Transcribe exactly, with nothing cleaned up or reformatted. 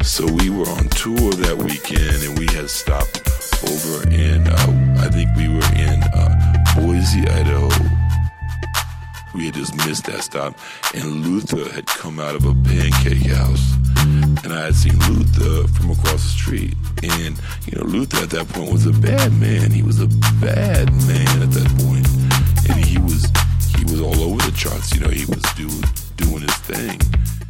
So we were on tour that weekend, and we had stopped over in, uh, I think we were in uh, Boise, Idaho. We had just missed that stop, and Luther had come out of a pancake house, and I had seen Luther from across the street. And, you know, Luther at that point was a bad man. He was a bad man at that point, and he was he was all over the charts. You know, he was do, doing his thing.